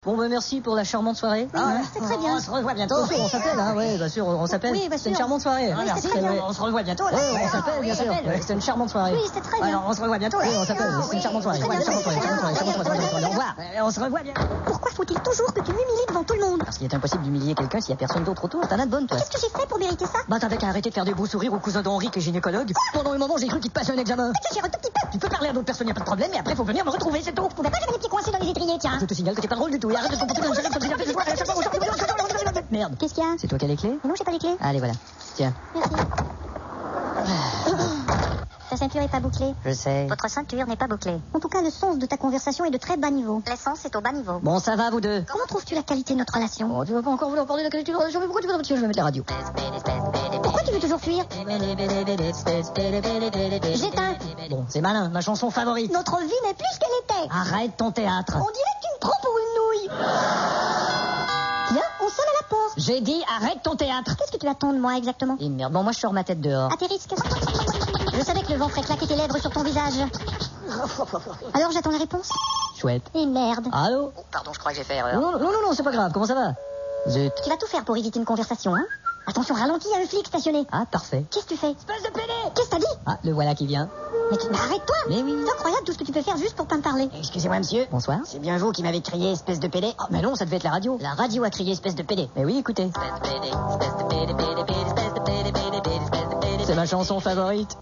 Bon, bah merci pour la charmante soirée. C'est très bien. On se revoit bientôt. Bien sûr, on s'appelle, hein, ouais, bien sûr, on s'appelle. Oui, bien C'est une sûr. charmante soirée. Oui, Merci, c'est très bien. on se revoit bientôt. Ouais, on s'appelle, bien sûr. Ouais, c'est une charmante soirée. Oui, c'est très bien. Alors, on se revoit bientôt. Oui, on s'appelle, c'est une charmante soirée. Très bien, Charmante soirée, charmante soirée, charmante soirée, charmante soirée. Au revoir. On se revoit bientôt. Pourquoi faut-il toujours que tu m'humilies devant tout le monde? Parce qu'il est impossible d'humilier quelqu'un s'il y a personne d'autre autour. T'en as de bonnes, toi. Qu'est-ce que j'ai fait pour mériter ça? Bah, t'avais qu'à arrêter de faire des beaux sourires au cousin d'Henri qui est gynécologue. Pendant un moment, j'ai cru qu'il te passait un examen. Tu gères un tout petit peu. Tu peux parler à d'autres personnes, y a pas de problème, mais après, faut venir me retrouver, c'est tout. D'accord, j'avais les pieds coincés dans les étriers, tiens. Je te signale que t'es pas drôle du tout. Et arrête de te comporter comme Merde. Qu'est-ce qu'il y a? C'est toi qui as les clés? Non, j'ai pas les clés. Allez, voilà. Tiens. Merci. Ta ceinture est pas bouclée. Je sais. Votre ceinture n'est pas bouclée. En tout cas, le sens de ta conversation est de très bas niveau. L'essence est au bas niveau. Bon, ça va, vous deux. Comment trouves-tu la qualité de notre relation? Oh, tu vas pas encore vouloir parler de la qualité de la relation, mais pourquoi tu veux... Je vais mettre la radio. Pourquoi tu veux toujours fuir? J'éteins. Bon, c'est malin, ma chanson favorite. Notre vie n'est plus ce qu'elle était. Arrête ton théâtre. On dirait que tu me prends pour une nouille. Viens, on sonne à la porte. J'ai dit arrête ton théâtre. Qu'est-ce que tu attends de moi exactement? Et merde, bon, moi je sors ma tête dehors. À tes risques. Je savais que le vent ferait claquer tes lèvres sur ton visage. Alors j'attends la réponse. Chouette. Et merde. Allô? Oh, pardon, je crois que j'ai fait erreur. Non, c'est pas grave, comment ça va? Zut. Tu vas tout faire pour éviter une conversation, hein? Attention, ralentis, il y a un flic stationné. Ah, parfait. Qu'est-ce que tu fais? Espèce de pédé. Qu'est-ce que t'as dit? Ah, le voilà qui vient. Mais arrête-toi. Mais oui. C'est incroyable tout ce que tu peux faire juste pour pas me parler. Excusez-moi, monsieur. Bonsoir. C'est bien vous qui m'avez crié, espèce de pédé. Oh, mais non, ça devait être la radio. La radio a crié, espèce de pédé. Mais oui, écoutez. C'est ma chanson favorite.